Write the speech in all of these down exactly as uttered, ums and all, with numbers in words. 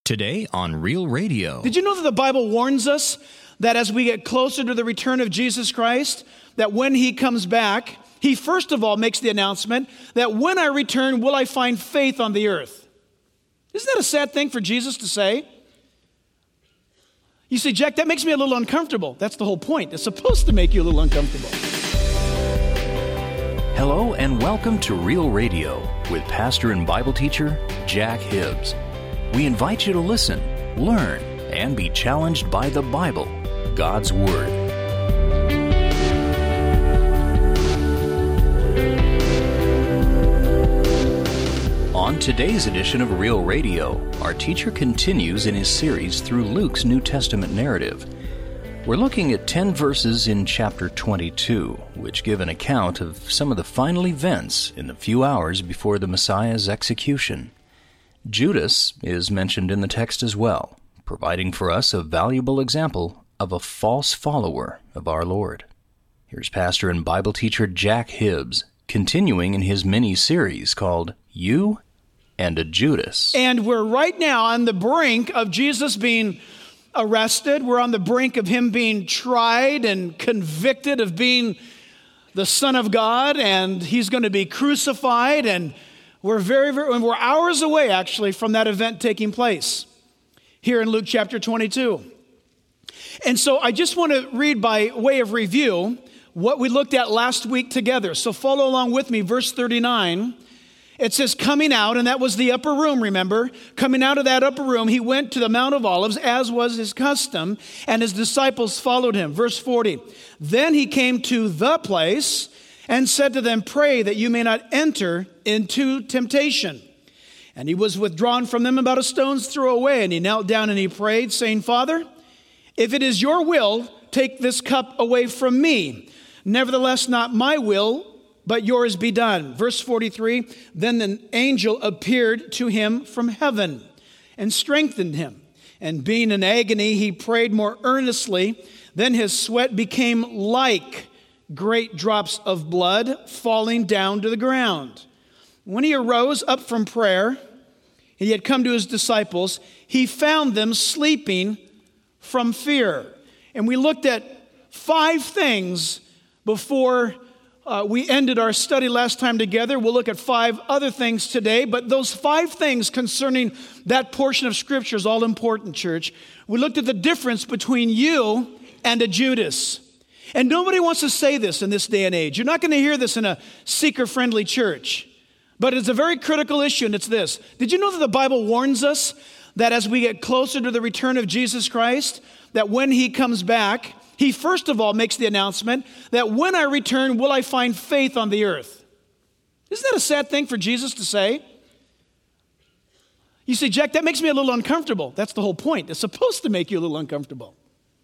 Today on Real Radio. Did you know that the Bible warns us that as we get closer to the return of Jesus Christ, that when he comes back, he first of all makes the announcement that when I return, will I find faith on the earth? Isn't that a sad thing for Jesus to say? You say, Jack, that makes me a little uncomfortable. That's the whole point. It's supposed to make you a little uncomfortable. Hello and welcome to Real Radio with pastor and Bible teacher Jack Hibbs. We invite you to listen, learn, and be challenged by the Bible, God's Word. On today's edition of Real Radio, our teacher continues in his series through Luke's New Testament narrative. We're looking at ten verses in chapter twenty-two, which give an account of some of the final events in the few hours before the Messiah's execution. Judas is mentioned in the text as well, providing for us a valuable example of a false follower of our Lord. Here's pastor and Bible teacher Jack Hibbs, continuing in his mini-series called You and a Judas. And we're right now on the brink of Jesus being arrested. We're on the brink of him being tried and convicted of being the Son of God, and he's going to be crucified, and We're very, very, we're hours away, actually, from that event taking place here in Luke chapter twenty-two. And so I just want to read by way of review what we looked at last week together. So follow along with me, verse thirty-nine. It says, coming out, and that was the upper room, remember? Coming out of that upper room, he went to the Mount of Olives, as was his custom, and his disciples followed him. Verse forty, then he came to the place and said to them, pray that you may not enter into temptation. And he was withdrawn from them about a stone's throw away, and he knelt down and he prayed, saying, Father, if it is your will, take this cup away from me. Nevertheless, not my will, but yours be done. Verse forty-three, then the angel appeared to him from heaven and strengthened him. And being in agony, he prayed more earnestly. Then his sweat became like great drops of blood falling down to the ground. When he arose up from prayer, and he had come to his disciples, he found them sleeping from fear. And we looked at five things before uh, we ended our study last time together. We'll look at five other things today, but those five things concerning that portion of Scripture is all important, church. We looked at the difference between you and a Judas. And nobody wants to say this in this day and age. You're not going to hear this in a seeker-friendly church. But it's a very critical issue, and it's this. Did you know that the Bible warns us that as we get closer to the return of Jesus Christ, that when he comes back, he first of all makes the announcement that when I return, will I find faith on the earth? Isn't that a sad thing for Jesus to say? You say, Jack, that makes me a little uncomfortable. That's the whole point. It's supposed to make you a little uncomfortable.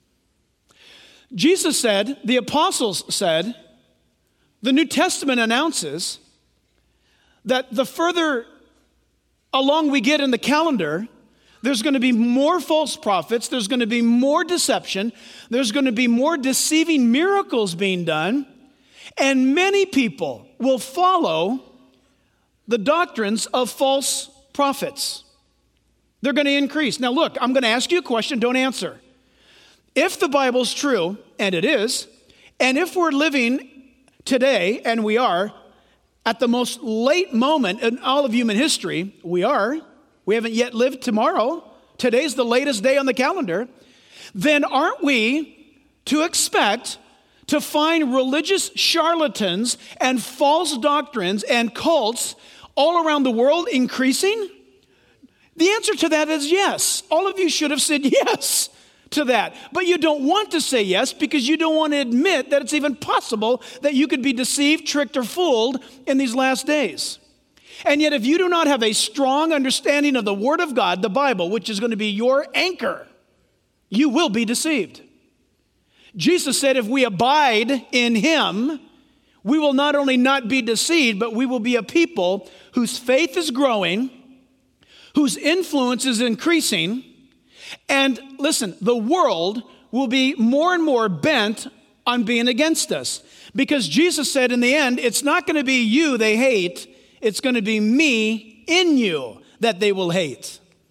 Jesus said, the apostles said, the New Testament announces that the further along we get in the calendar, there's going to be more false prophets, there's going to be more deception, there's going to be more deceiving miracles being done, and many people will follow the doctrines of false prophets. They're going to increase. Now look, I'm going to ask you a question, don't answer. If the Bible's true, and it is, and if we're living today, and we are, at the most late moment in all of human history, we are, we haven't yet lived tomorrow, today's the latest day on the calendar, then aren't we to expect to find religious charlatans and false doctrines and cults all around the world increasing? The answer to that is yes. All of you should have said yes to that. But you don't want to say yes because you don't want to admit that it's even possible that you could be deceived, tricked, or fooled in these last days. And yet if you do not have a strong understanding of the Word of God, the Bible, which is going to be your anchor, you will be deceived. Jesus said if we abide in him, we will not only not be deceived, but we will be a people whose faith is growing, whose influence is increasing. And listen, the world will be more and more bent on being against us. Because Jesus said in the end, it's not going to be you they hate, it's going to be me in you that they will hate.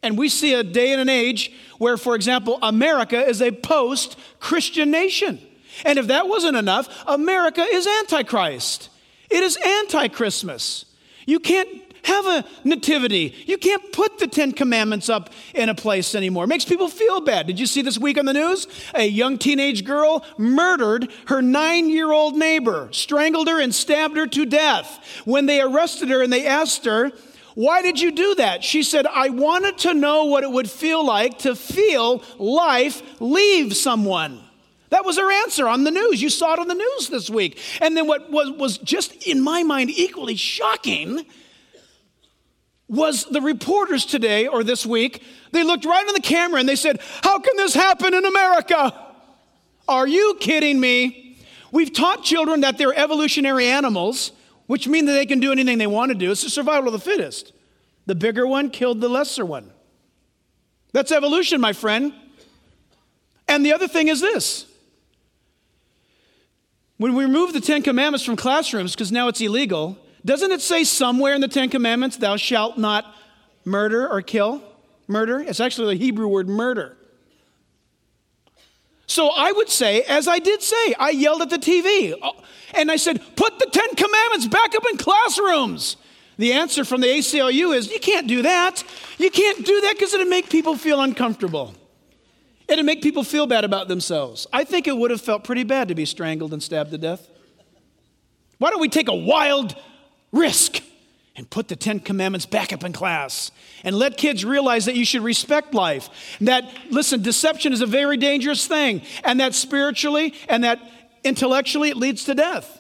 And we see a day and an age where, for example, America is a post-Christian nation. And if that wasn't enough, America is Antichrist. It is anti-Christmas. You can't have a nativity. You can't put the Ten Commandments up in a place anymore. It makes people feel bad. Did you see this week on the news? A young teenage girl murdered her nine-year-old neighbor, strangled her and stabbed her to death. When they arrested her and they asked her, "Why did you do that?" She said, "I wanted to know what it would feel like to feel life leave someone." That was her answer on the news. You saw it on the news this week. And then what was, was just, in my mind, equally shocking was the reporters today or this week, they looked right on the camera and they said, "How can this happen in America?" Are you kidding me? We've taught children that they're evolutionary animals, which means that they can do anything they want to do. It's the survival of the fittest. The bigger one killed the lesser one. That's evolution, my friend. And the other thing is this. When we remove the Ten Commandments from classrooms, because now it's illegal, doesn't it say somewhere in the Ten Commandments, "Thou shalt not murder or kill"? Murder. It's actually the Hebrew word murder. So I would say, as I did say, I yelled at the T V, and I said, "Put the Ten Commandments back up in classrooms." The answer from the A C L U is, you can't do that. You can't do that because it'll make people feel uncomfortable. It'll make people feel bad about themselves. I think it would have felt pretty bad to be strangled and stabbed to death. Why don't we take a wild risk and put the Ten Commandments back up in class and let kids realize that you should respect life. And that, listen, deception is a very dangerous thing, and that spiritually and that intellectually it leads to death.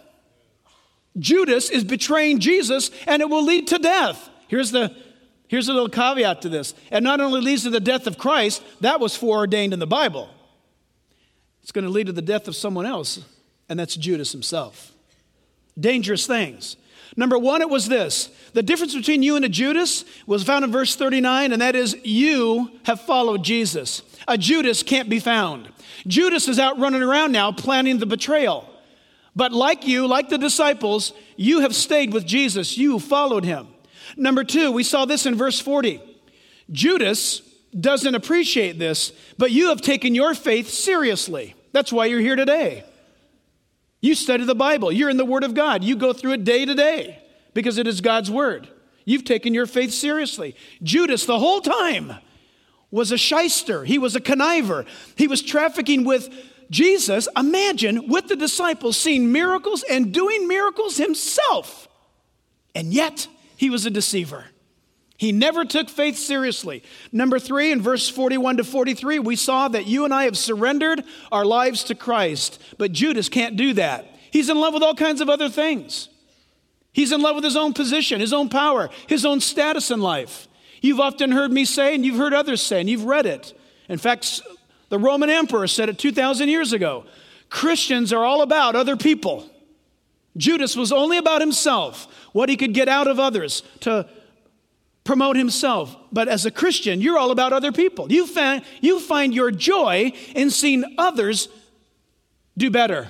Judas is betraying Jesus, and it will lead to death. Here's the Here's a little caveat to this. It not only leads to the death of Christ, that was foreordained in the Bible. It's going to lead to the death of someone else, and that's Judas himself. Dangerous things. Number one, it was this. The difference between you and a Judas was found in verse thirty-nine, and that is, you have followed Jesus. A Judas can't be found. Judas is out running around now planning the betrayal. But like you, like the disciples, you have stayed with Jesus. You followed him. Number two, we saw this in verse forty. Judas doesn't appreciate this, but you have taken your faith seriously. That's why you're here today. You study the Bible. You're in the Word of God. You go through it day to day because it is God's Word. You've taken your faith seriously. Judas, the whole time, was a shyster. He was a conniver. He was trafficking with Jesus. Imagine with the disciples seeing miracles and doing miracles himself. And yet, he was a deceiver. He never took faith seriously. Number three, in verse forty-one to forty-three, we saw that you and I have surrendered our lives to Christ. But Judas can't do that. He's in love with all kinds of other things. He's in love with his own position, his own power, his own status in life. You've often heard me say, and you've heard others say, and you've read it. In fact, the Roman emperor said it two thousand years ago. Christians are all about other people. Judas was only about himself, what he could get out of others to promote himself. But as a Christian, you're all about other people. You find, you find your joy in seeing others do better,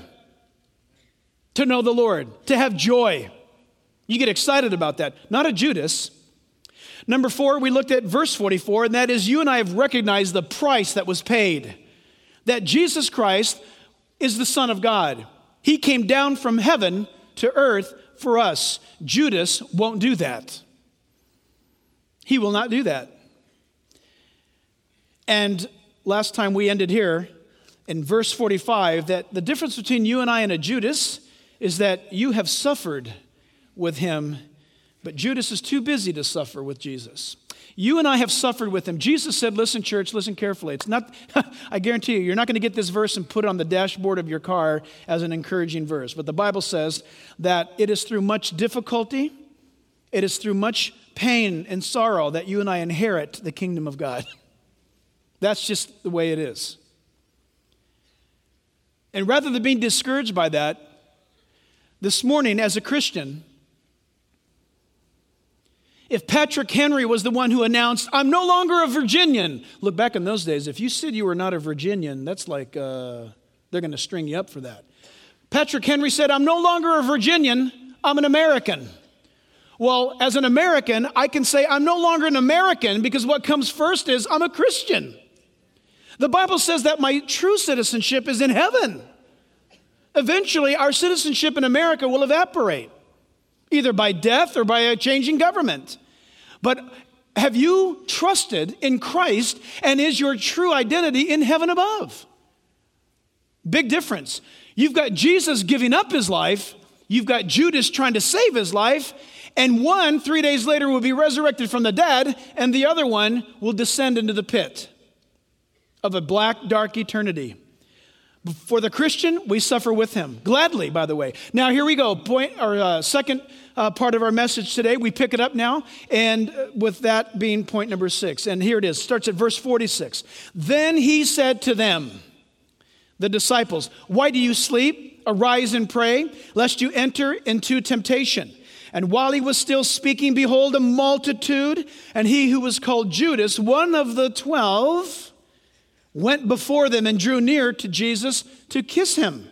to know the Lord, to have joy. You get excited about that. Not a Judas. Number four, we looked at verse forty-four, and that is you and I have recognized the price that was paid. That Jesus Christ is the Son of God. He came down from heaven to earth for us. Judas won't do that. He will not do that. And last time we ended here in verse forty-five, that the difference between you and I and a Judas is that you have suffered with him, but Judas is too busy to suffer with Jesus. You and I have suffered with him. Jesus said, listen, church, listen carefully. It's not, I guarantee you, you're not going to get this verse and put it on the dashboard of your car as an encouraging verse. But the Bible says that it is through much difficulty, it is through much pain and sorrow that you and I inherit the kingdom of God. That's just the way it is. And rather than being discouraged by that, this morning as a Christian, if Patrick Henry was the one who announced, I'm no longer a Virginian. Look, back in those days, if you said you were not a Virginian, that's like, uh, they're going to string you up for that. Patrick Henry said, I'm no longer a Virginian, I'm an American. Well, as an American, I can say I'm no longer an American because what comes first is I'm a Christian. The Bible says that my true citizenship is in heaven. Eventually, our citizenship in America will evaporate, either by death or by a changing government. But have you trusted in Christ, and is your true identity in heaven above? Big difference. You've got Jesus giving up his life. You've got Judas trying to save his life. And one, three days later, will be resurrected from the dead, and the other one will descend into the pit of a black, dark eternity. For the Christian, we suffer with him. Gladly, by the way. Now, here we go. Point, or uh, second uh, part of our message today. We pick it up now, and uh, with that being point number six. And here it is. Starts at verse forty-six. Then he said to them, the disciples, why do you sleep? Arise and pray, lest you enter into temptation. And while he was still speaking, behold, a multitude, and he who was called Judas, one of the twelve, went before them and drew near to Jesus to kiss him.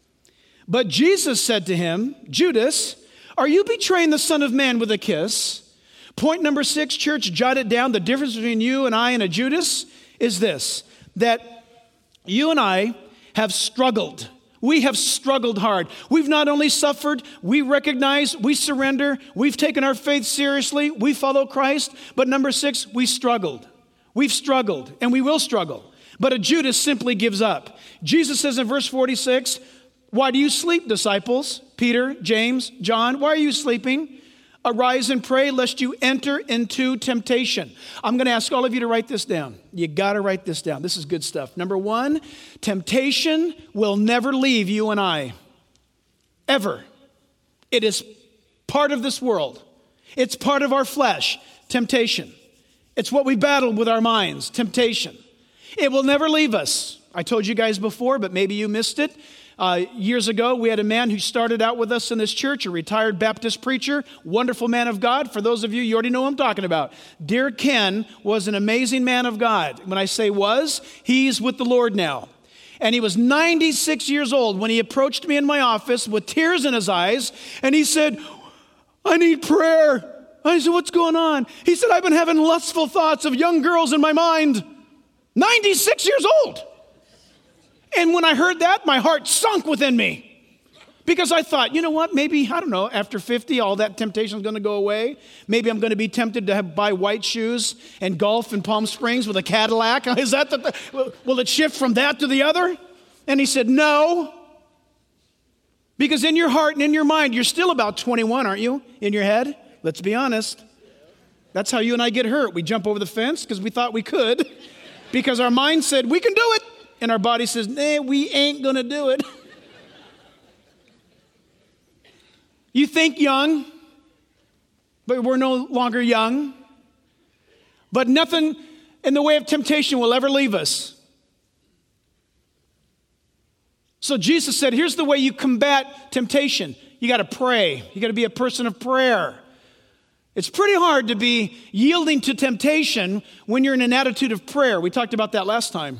But Jesus said to him, Judas, are you betraying the Son of Man with a kiss? Point number six, church, jot it down. The difference between you and I and a Judas is this, that you and I have struggled. We have struggled hard. We've not only suffered, we recognize, we surrender, we've taken our faith seriously, we follow Christ. But number six, we struggled. We've struggled, and we will struggle. But a Judas simply gives up. Jesus says in verse forty-six, why do you sleep, disciples? Peter, James, John, why are you sleeping? Arise and pray lest you enter into temptation. I'm going to ask all of you to write this down. You got to write this down. This is good stuff. Number one, temptation will never leave you and I. Ever. It is part of this world. It's part of our flesh. Temptation. It's what we battle with our minds. Temptation. It will never leave us. I told you guys before, but maybe you missed it. Uh, years ago, we had a man who started out with us in this church, a retired Baptist preacher, wonderful man of God. For those of you, you already know who I'm talking about. Dear Ken was an amazing man of God. When I say was, he's with the Lord now. And he was ninety-six years old when he approached me in my office with tears in his eyes, and he said, I need prayer. I said, what's going on? He said, I've been having lustful thoughts of young girls in my mind. ninety-six years old. And when I heard that, my heart sunk within me. Because I thought, you know what, maybe, I don't know, after fifty, all that temptation is going to go away. Maybe I'm going to be tempted to have, buy white shoes and golf in Palm Springs with a Cadillac. Is that the, will it shift from that to the other? And he said, no. Because in your heart and in your mind, you're still about twenty-one, aren't you? In your head? Let's be honest. That's how you and I get hurt. We jump over the fence because we thought we could. Because our mind said, we can do it. And our body says, nah, we ain't going to do it. You think young, but we're no longer young. But nothing in the way of temptation will ever leave us. So Jesus said, here's the way you combat temptation. You got to pray. You got to be a person of prayer. It's pretty hard to be yielding to temptation when you're in an attitude of prayer. We talked about that last time.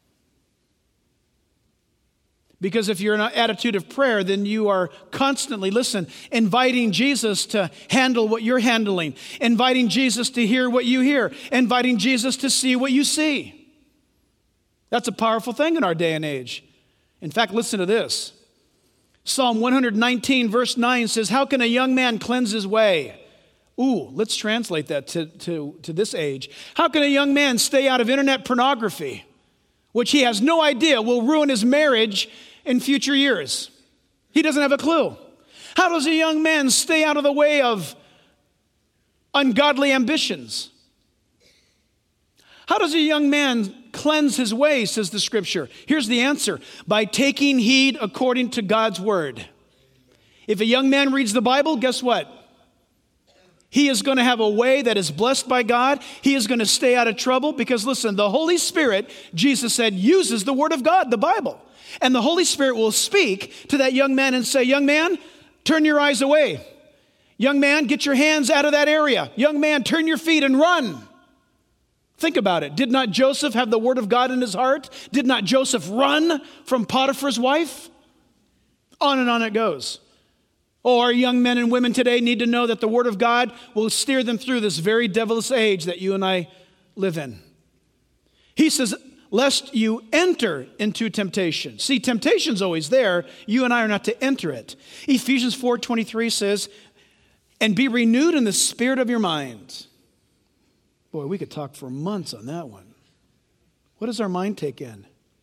Because if you're in an attitude of prayer, then you are constantly, listen, inviting Jesus to handle what you're handling, inviting Jesus to hear what you hear, inviting Jesus to see what you see. That's a powerful thing in our day and age. In fact, listen to this. Psalm one nineteen, verse nine says, how can a young man cleanse his way? Ooh, let's translate that to, to, to this age. How can a young man stay out of internet pornography, which he has no idea will ruin his marriage in future years? He doesn't have a clue. How does a young man stay out of the way of ungodly ambitions? How does a young man cleanse his way, says the scripture? Here's the answer. By taking heed according to God's word. If a young man reads the Bible, guess what? He is going to have a way that is blessed by God. He is going to stay out of trouble because, listen, the Holy Spirit, Jesus said, uses the Word of God, the Bible. And the Holy Spirit will speak to that young man and say, young man, turn your eyes away. Young man, get your hands out of that area. Young man, turn your feet and run. Think about it. Did not Joseph have the Word of God in his heart? Did not Joseph run from Potiphar's wife? On and on it goes. Oh, our young men and women today need to know that the Word of God will steer them through this very devilish age that you and I live in. He says, lest you enter into temptation. See, temptation's always there. You and I are not to enter it. Ephesians four twenty-three says, and be renewed in the spirit of your mind. Boy, we could talk for months on that one. What does our mind take in?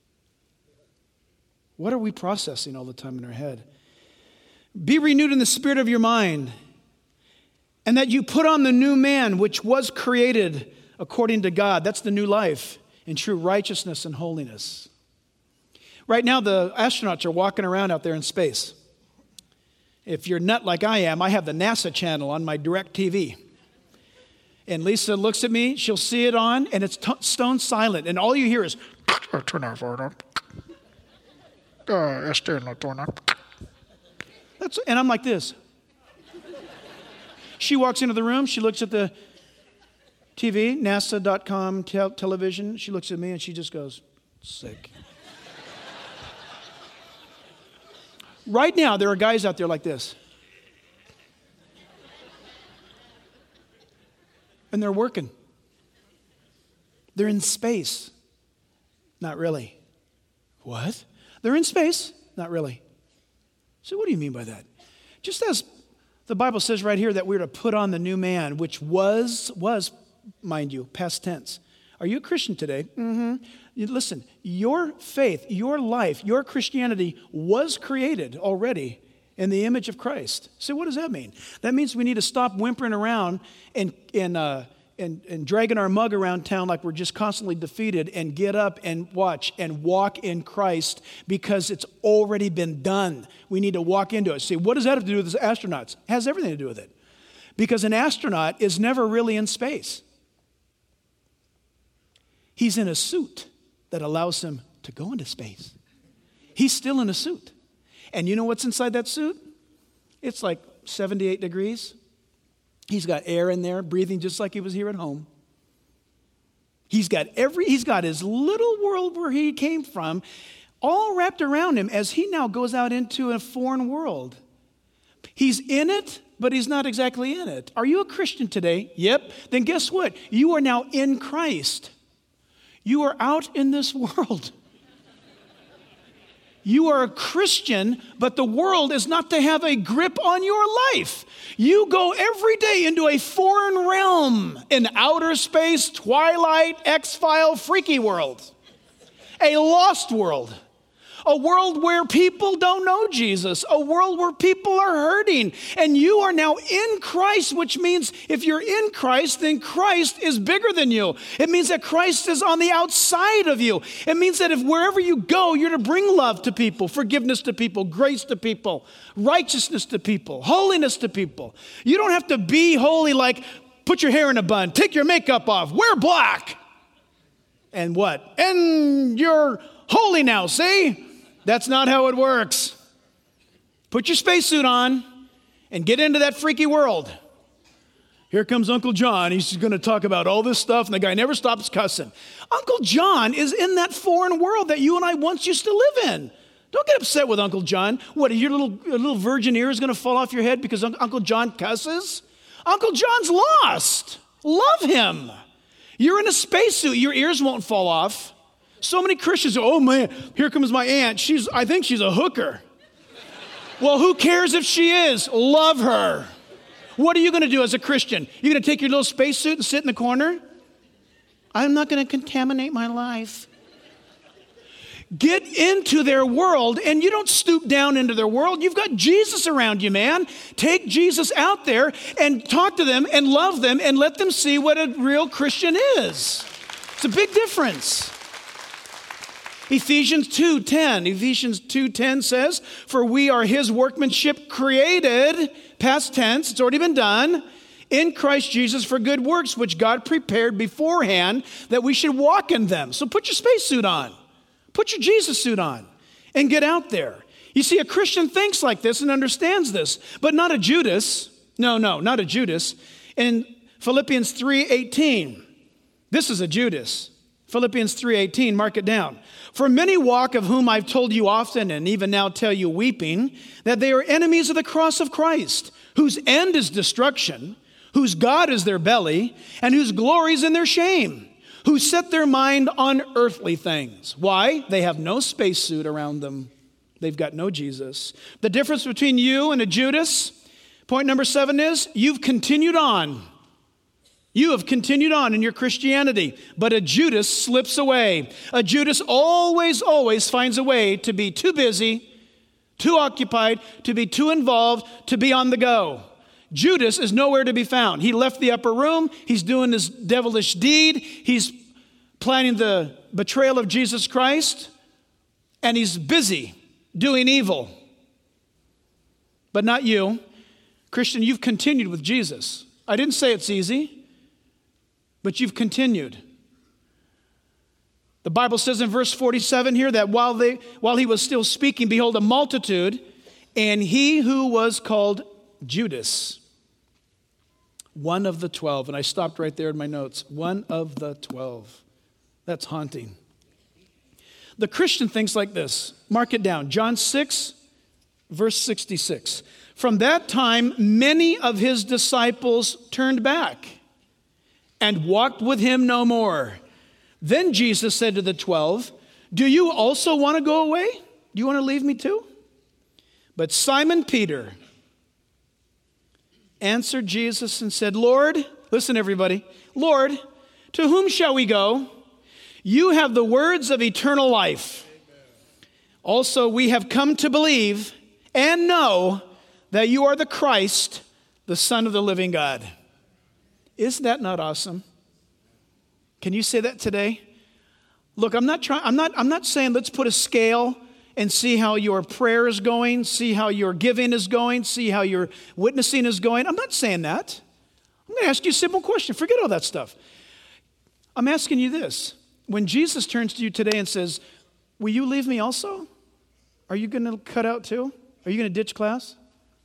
What are we processing all the time in our head? Be renewed in the spirit of your mind, and that you put on the new man, which was created according to God. That's the new life in true righteousness and holiness. Right now, the astronauts are walking around out there in space. If you're nut like I am, I have the NASA channel on my direct T V. And Lisa looks at me, she'll see it on, and it's t- stone silent. And all you hear is, That's, and I'm like this. She walks into the room, she looks at the T V, NASA dot com tel- television. She looks at me and she just goes, sick. Right now, there are guys out there like this. And they're working. They're in space. Not really. What? They're in space? Not really. So what do you mean by that? Just as the Bible says right here that we're to put on the new man, which was, was, mind you, past tense. Are you a Christian today? Mm-hmm. Listen, your faith, your life, your Christianity was created already in the image of Christ. So what does that mean? That means we need to stop whimpering around and, and, uh, and, and dragging our mug around town like we're just constantly defeated, and get up and watch and walk in Christ, because it's already been done. We need to walk into it. See, what does that have to do with the astronauts? It has everything to do with it. Because an astronaut is never really in space. He's in a suit that allows him to go into space. He's still in a suit. And you know what's inside that suit? It's like seventy-eight degrees. He's got air in there, breathing just like he was here at home. He's got every, he's got his little world where he came from, all wrapped around him as he now goes out into a foreign world. He's in it, but he's not exactly in it. Are you a Christian today? Yep. Then guess what? You are now in Christ. You are out in this world. You are a Christian, but the world is not to have a grip on your life. You go every day into a foreign realm, an outer space, Twilight, X-File, freaky world, a lost world, a world where people don't know Jesus, a world where people are hurting, and you are now in Christ, which means if you're in Christ, then Christ is bigger than you. It means that Christ is on the outside of you. It means that if wherever you go, you're to bring love to people, forgiveness to people, grace to people, righteousness to people, holiness to people. You don't have to be holy like put your hair in a bun, take your makeup off, wear black, and what? And you're holy now, see? That's not how it works. Put your spacesuit on and get into that freaky world. Here comes Uncle John. He's going to talk about all this stuff, and the guy never stops cussing. Uncle John is in that foreign world that you and I once used to live in. Don't get upset with Uncle John. What, your little, your little virgin ear is going to fall off your head because Uncle John cusses? Uncle John's lost. Love him. You're in a spacesuit. Your ears won't fall off. So many Christians, oh man, here comes my aunt. She's, I think she's a hooker. Well, who cares if she is? Love her. What are you going to do as a Christian? You're going to take your little spacesuit and sit in the corner? I'm not going to contaminate my life. Get into their world, and you don't stoop down into their world. You've got Jesus around you, man. Take Jesus out there and talk to them and love them and let them see what a real Christian is. It's a big difference. Ephesians two ten. Ephesians two ten says, for we are his workmanship created, past tense, it's already been done, in Christ Jesus for good works, which God prepared beforehand that we should walk in them. So put your spacesuit on. Put your Jesus suit on and get out there. You see, a Christian thinks like this and understands this, but not a Judas. No, no, not a Judas. In Philippians three eighteen, this is a Judas. Philippians three eighteen, mark it down. For many walk, of whom I've told you often, and even now tell you weeping, that they are enemies of the cross of Christ, whose end is destruction, whose God is their belly, and whose glory is in their shame, who set their mind on earthly things. Why? They have no spacesuit around them. They've got no Jesus. The difference between you and a Judas, point number seven is, you've continued on. You have continued on in your Christianity, but a Judas slips away. A Judas always, always finds a way to be too busy, too occupied, to be too involved, to be on the go. Judas is nowhere to be found. He left the upper room. He's doing this devilish deed. He's planning the betrayal of Jesus Christ, and he's busy doing evil. But not you. Christian, you've continued with Jesus. I didn't say it's easy. But you've continued. The Bible says in verse forty-seven here that while they, while he was still speaking, behold, a multitude, and he who was called Judas, one of the twelve. And I stopped right there in my notes. One of the twelve. That's haunting. The Christian thinks like this. Mark it down. John six, verse sixty-six. From that time, many of his disciples turned back and walked with him no more. Then Jesus said to the twelve, do you also want to go away? Do you want to leave me too? But Simon Peter answered Jesus and said, Lord, listen everybody, Lord, to whom shall we go? You have the words of eternal life. Also, we have come to believe and know that you are the Christ, the Son of the living God. Isn't that not awesome? Can you say that today? Look, I'm not trying, I'm not, I'm not saying let's put a scale and see how your prayer is going, see how your giving is going, see how your witnessing is going. I'm not saying that. I'm going to ask you a simple question. Forget all that stuff. I'm asking you this. When Jesus turns to you today and says, will you leave me also? Are you going to cut out too? Are you going to ditch class?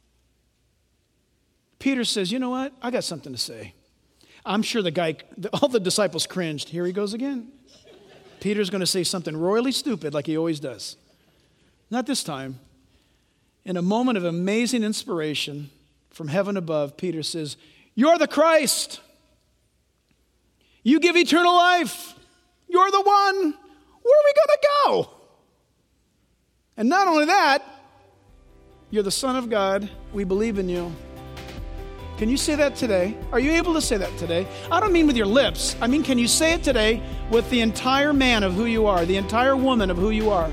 Peter says, you know what? I got something to say. I'm sure the guy, all the disciples cringed. Here he goes again. Peter's going to say something royally stupid like he always does. Not this time. In a moment of amazing inspiration from heaven above, Peter says, you're the Christ. You give eternal life. You're the one. Where are we going to go? And not only that, you're the Son of God. We believe in you. Can you say that today? Are you able to say that today? I don't mean with your lips. I mean, can you say it today with the entire man of who you are, the entire woman of who you are?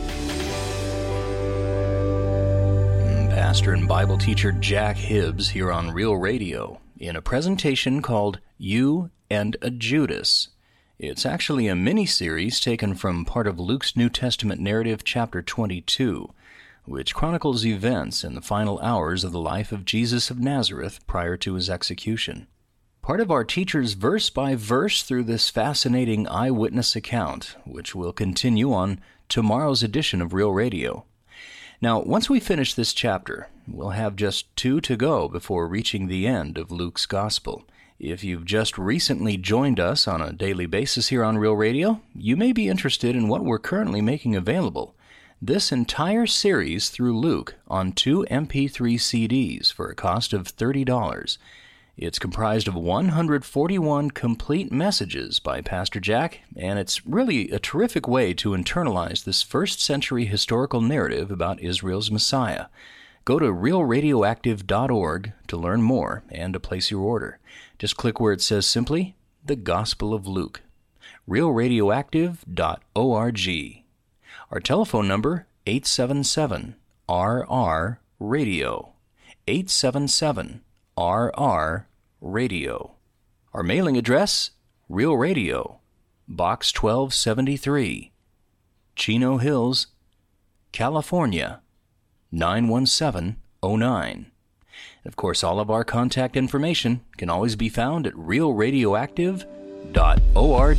Pastor and Bible teacher Jack Hibbs here on Real Radio in a presentation called You and a Judas. It's actually a mini-series taken from part of Luke's New Testament narrative, chapter twenty-two, which chronicles events in the final hours of the life of Jesus of Nazareth prior to his execution. Part of our teacher's verse-by-verse through this fascinating eyewitness account, which will continue on tomorrow's edition of Real Radio. Now, once we finish this chapter, we'll have just two to go before reaching the end of Luke's Gospel. If you've just recently joined us on a daily basis here on Real Radio, you may be interested in what we're currently making available. This entire series through Luke on two M P three C Ds for a cost of thirty dollars. It's comprised of one hundred forty-one complete messages by Pastor Jack, and it's really a terrific way to internalize this first century historical narrative about Israel's Messiah. Go to real radioactive dot org to learn more and to place your order. Just click where it says simply, The Gospel of Luke. real radioactive dot org. Our telephone number, eight seven seven R R radio. eight seven seven R R radio. Our mailing address, Real Radio, Box twelve seventy-three, Chino Hills, California, nine one seven oh nine. Of course, all of our contact information can always be found at real radioactive dot org.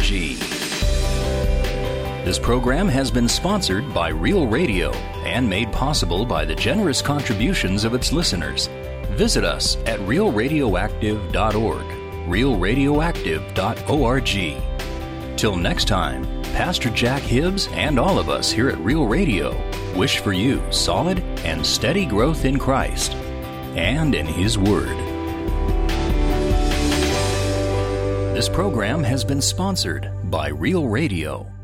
This program has been sponsored by Real Radio and made possible by the generous contributions of its listeners. Visit us at real radioactive dot org, real radioactive dot org. Till next time, Pastor Jack Hibbs and all of us here at Real Radio wish for you solid and steady growth in Christ and in His Word. This program has been sponsored by Real Radio.